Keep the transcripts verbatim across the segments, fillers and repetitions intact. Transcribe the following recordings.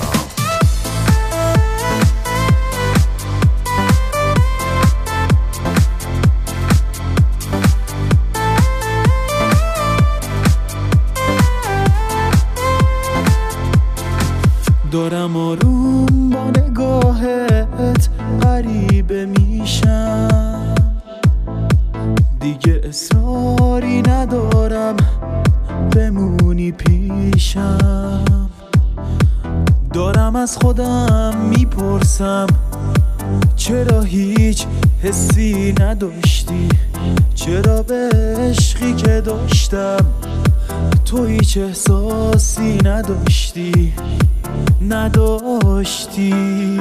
دارم آروم با نگاهت غریبه میشم، دیگه اصراری ندارم بمونی پیشم. دارم از خودم میپرسم چرا هیچ حسی نداشتی، چرا به عشقی که داشتم تو هیچ احساسی نداشتی نداشتی.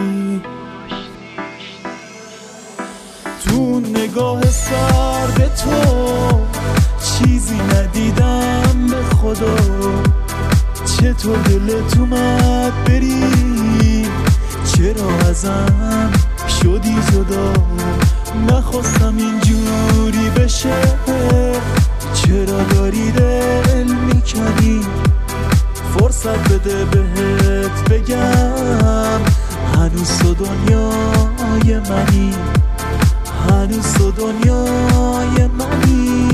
تو نگاه سرد تو چیزی ندیدم به خدا، چطور دلت اومد بری، چرا ازم شدی جدا. نخواستم اینجوری بشه، چرا داری دل میکنی، فرصت بده بهت بگم هنوز تو دنیای منی، هنوز تو دنیای منی.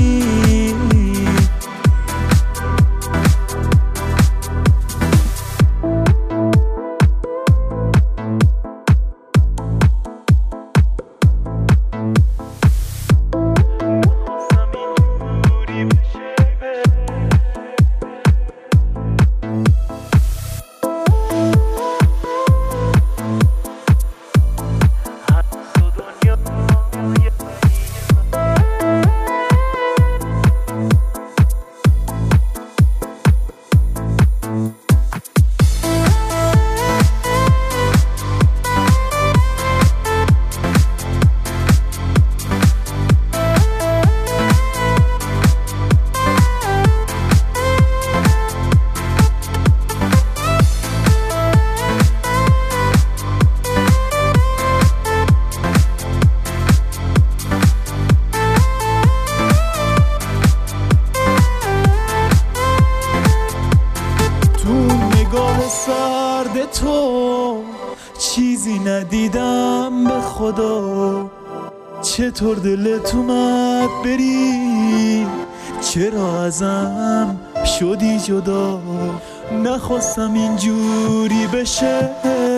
سرد تو چیزی ندیدم به خدا، چطور دلت اومد بری، چرا ازم شدی جدا. نخواستم اینجوری بشه،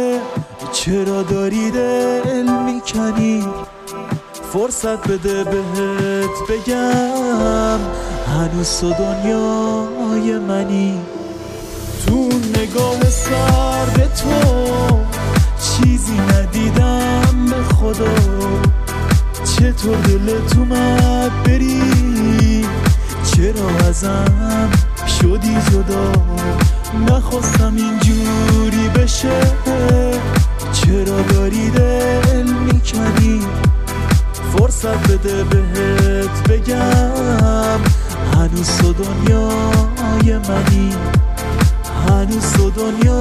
چرا داری دل میکنی، فرصت بده بهت بگم هنوز تو دنیای منی. تو نگاه سرد تو چیزی ندیدم به خدا، چطور دلت اومد بری، چرا ازم شدی جدا. نخواستم اینجوری بشه، چرا داری دل میکنی، فرصت بده بهت بگم هنوز تو دنیای منی، هنوز تو دنیا